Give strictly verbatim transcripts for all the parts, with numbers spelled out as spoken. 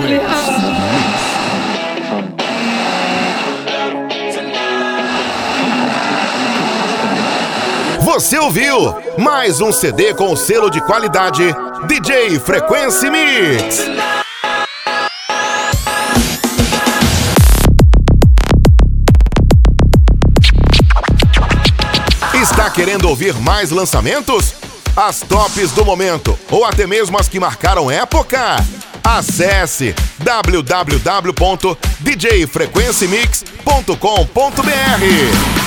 Você ouviu mais um C D com o selo de qualidade D J Frequency Mix. Está querendo ouvir mais lançamentos? As tops do momento ou até mesmo as que marcaram época? Acesse w w w ponto d j frequency mix ponto com ponto b r.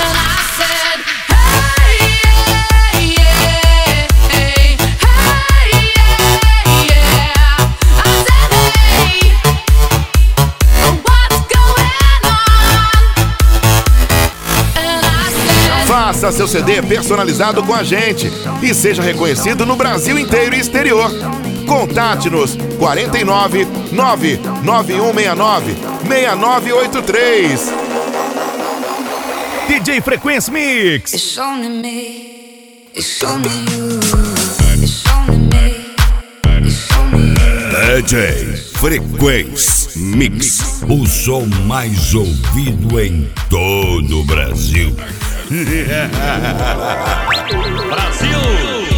Faça seu C D personalizado com a gente e seja reconhecido no Brasil inteiro e exterior. Contate-nos quarenta e nove, nove nove um seis nove, seis nove oito três. D J Frequency Mix. It's only me. It's only you. It's only me. It's only you. D J Frequency Mix, o som mais ouvido em todo o Brasil. Brasil!